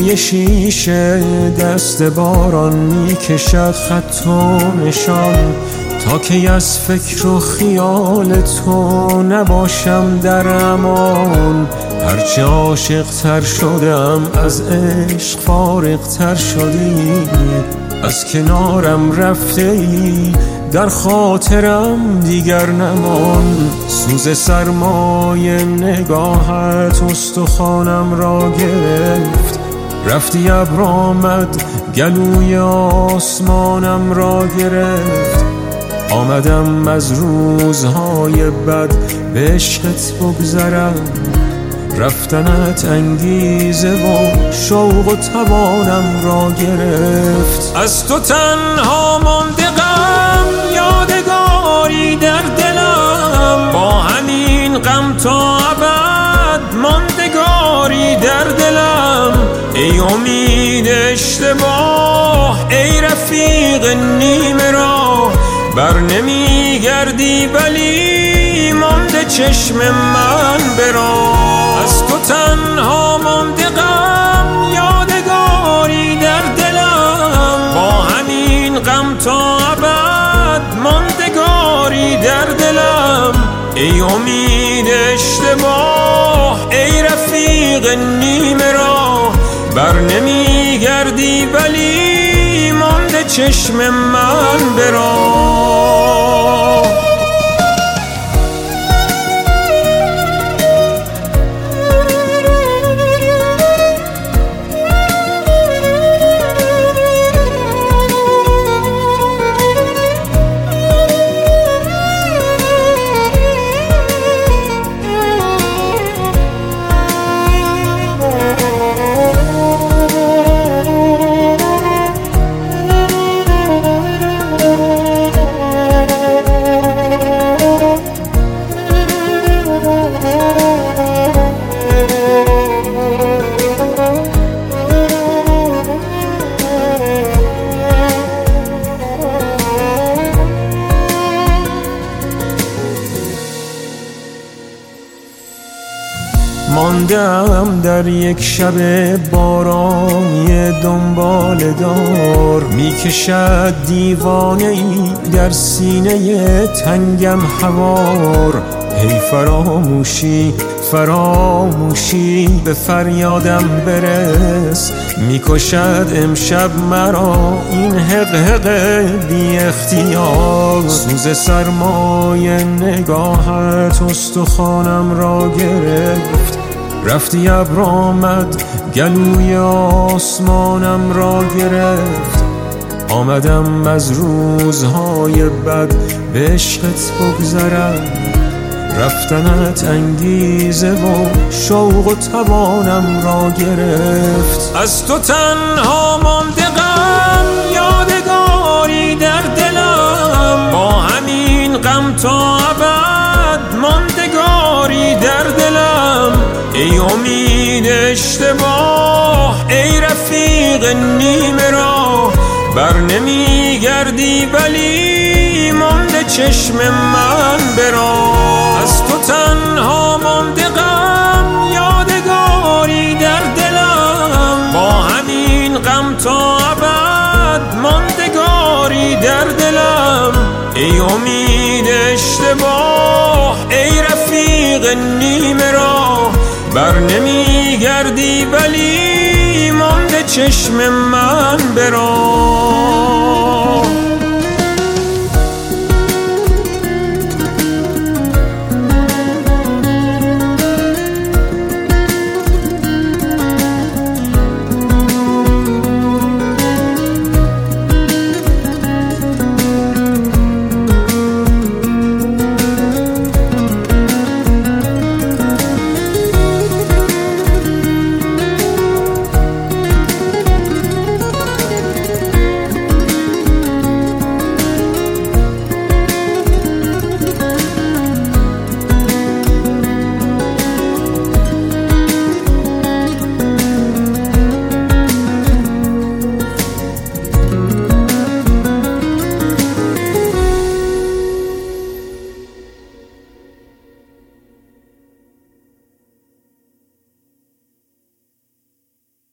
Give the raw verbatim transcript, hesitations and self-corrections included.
روی شیشه دست باران میکشد خط و نشان، تا که از فکر و خیال تو نباشم در امان. هرچه عاشق تر شدم از عشق فارغ تر شدی، از کنارم رفته ای در خاطرم دیگر نمان. سوز سرمای نگاهت استخوانم را گرفت، رفتی ابر آمد گلوی آسمانم را گرفت. آمدم از روزهای بد به عشقت بگذرم، رفتنت انگیزه و شوق و توانم را گرفت. از تو تنها مانده غم یادگاری در دلم، با همین غم تا ابد ماندگاری در دلم. ای امید اشتباه، ای رفیق نیمه راه، بر نمی گردی ولی مانده چشم من براه. از تو تنها مانده غم یادگاری در دلم، با همین غم تا ابد ماندگاری در دلم. ای امید اشتباه، ای رفیق نیمه راه، بر نمی گردی ولی مانده چشم من براه. ماندم در یک شب بارانی دنبال دار، میکشد دیوانه ای در سینه تنگم هوار. هی فراموشی فراموشی به فریادم برس، میکشد امشب مرا این حق حق بی اختیار. سوز سرمای نگاهت استخوانم را گرفت، رفتی ابر آمد گلوی آسمانم را گرفت. آمدم از روزهای بد به عشقت بگذرم، رفتنت انگیزه و شوق و توانم را گرفت. از تو تنها مانده غم یادگاری در دلم، با همین غم تا ابد ماندگاری در دلم. ای امید اشتباه، ای رفیق نیمه راه، بر نمی گردی ولی مانده چشم من براه. از تو تنها مانده غم یادگاری در دلم، با همین غم تا ابد ماندگاری در دلم. ای امید اشتباه، ای رفیق نیمه راه، بر نمی گردی ولی مانده چشم من براه.